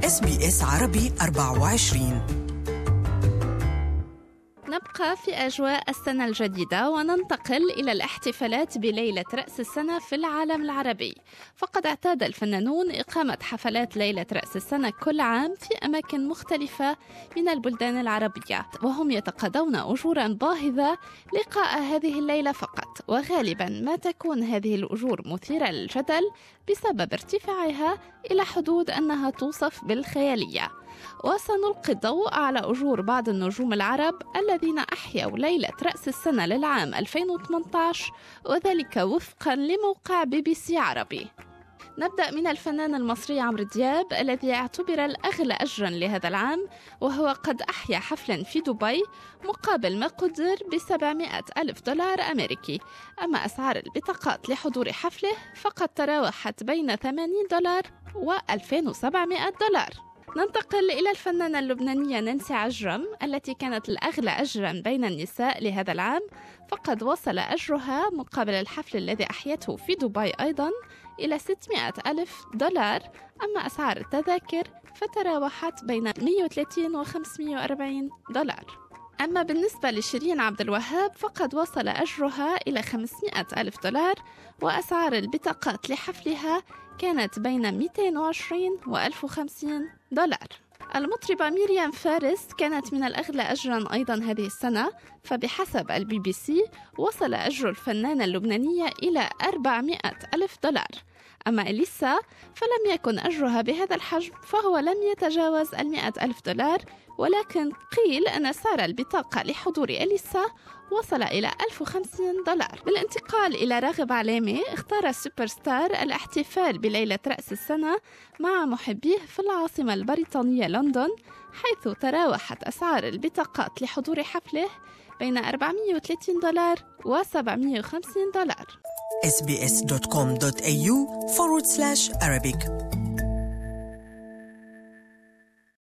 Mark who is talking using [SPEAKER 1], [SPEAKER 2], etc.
[SPEAKER 1] SBS عربي 24.
[SPEAKER 2] نبقى في أجواء السنة الجديدة وننتقل إلى الاحتفالات بليلة رأس السنة في العالم العربي. فقد اعتاد الفنانون إقامة حفلات ليلة رأس السنة كل عام في أماكن مختلفة من البلدان العربية، وهم يتقاضون أجورا باهظة لقاء هذه الليلة فقط، وغالبا ما تكون هذه الأجور مثيرة للجدل بسبب ارتفاعها إلى حدود أنها توصف بالخيالية. وسنلقي الضوء على أجور بعض النجوم العرب الذين أحيوا ليلة رأس السنة للعام 2018، وذلك وفقا لموقع BBC عربي. نبدأ من الفنان المصري عمرو دياب الذي اعتبر الأغلى أجرا لهذا العام، وهو قد أحيا حفلا في دبي مقابل ما قدر $700,000 أمريكي. أما أسعار البطاقات لحضور حفله فقد تراوحت بين $80 و$2,700. ننتقل إلى الفنانة اللبنانية نانسي عجرم التي كانت الأغلى أجرا بين النساء لهذا العام، فقد وصل أجرها مقابل الحفل الذي أحيته في دبي أيضا إلى $600,000. أما أسعار التذاكر فتراوحت بين 130 و $540. أما بالنسبة لشيرين عبد الوهاب فقد وصل أجرها إلى $500,000، وأسعار البطاقات لحفلها كانت بين 220 و $1,050. المطربة ميريام فارس كانت من الأغلى أجرا أيضا هذه السنة، فبحسب BBC وصل أجر الفنانة اللبنانية إلى $400,000. أما إليسا فلم يكن أجرها بهذا الحجم، فهو لم يتجاوز $100,000، ولكن قيل أن سعر البطاقة لحضور إليسا وصل إلى $1,050. بالانتقال إلى راغب علامة، اختار السوبر ستار الاحتفال بليلة رأس السنة مع محبيه في العاصمة البريطانية لندن، حيث تراوحت أسعار البطاقات لحضور حفله بين $430 و $750.
[SPEAKER 1] sbs.com.au/Arabic